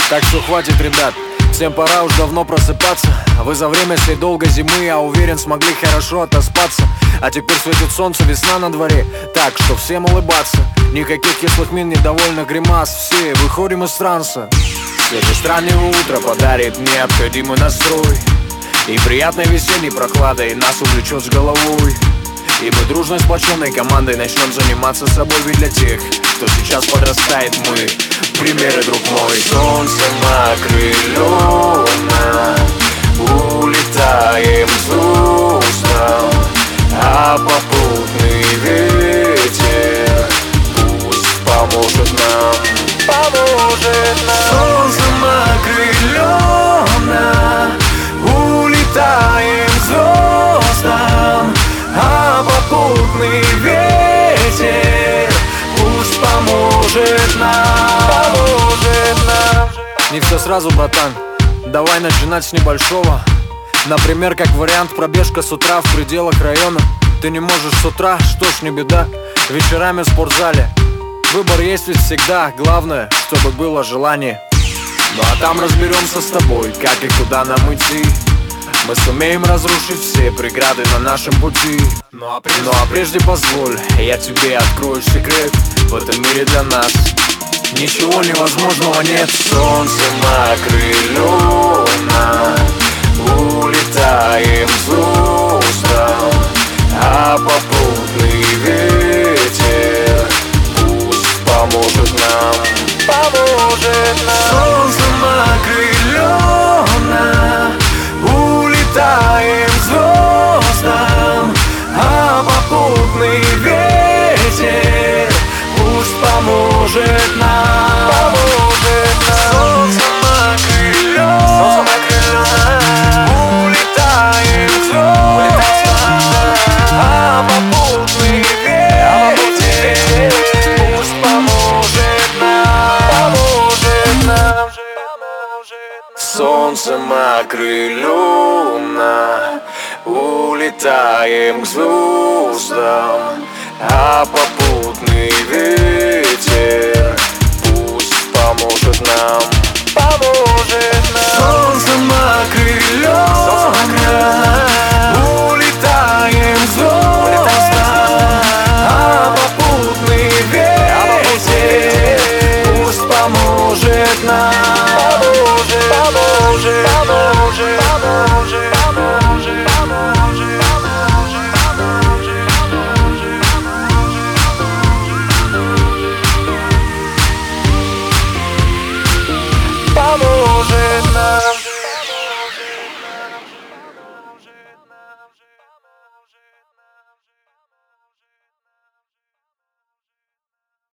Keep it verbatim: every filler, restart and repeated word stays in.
Так что хватит, ребят, всем пора уж давно просыпаться. Вы за время всей долгой зимы, я уверен, смогли хорошо отоспаться. А теперь светит солнце, весна на дворе, так что всем улыбаться. Никаких кислых мин, недовольных гримас, все выходим из транса. Свежесть раннего утра подарит необходимый настрой, и приятной весенней прохладой нас увлечет с головой. И мы дружной сплоченной командой начнем заниматься собой. Ведь для тех, кто сейчас подрастает, мы примеры, друг мой. Солнце окрылённо, улетаем с грустом, а попутный ветер пусть поможет нам, поможет нам. Солнцем окрылённо, улетаем к звездам, а попутный ветер пусть поможет нам, поможет нам. Не все сразу, братан, давай начинать с небольшого. Например, как вариант, пробежка с утра в пределах района. Ты не можешь с утра, что ж, не беда, вечерами в спортзале. Выбор есть ведь всегда, главное, чтобы было желание. Ну а там разберемся с тобой, как и куда нам идти. Мы сумеем разрушить все преграды на нашем пути. Ну а, прежде... ну а прежде позволь, я тебе открою секрет. В этом мире для нас ничего невозможного нет. Солнце окрылённо, улетаем с грустом, а попутный ветер пусть поможет нам, поможет нам. Солнце окрылённо, улетаем к звездам, а попутный ветер пусть поможет нам, поможет нам. Солнцем окрылённо, улетаем к звездам, а попутный ветер пусть поможет нам, поможет нам. Солнцем окрылённо, улетаем к звездам, а попутный ветер пусть поможет нам, поможет нам. Солнцем окрылённо, улетаем к звездам, а попутный ветер пусть поможет нам, поможет, поможет.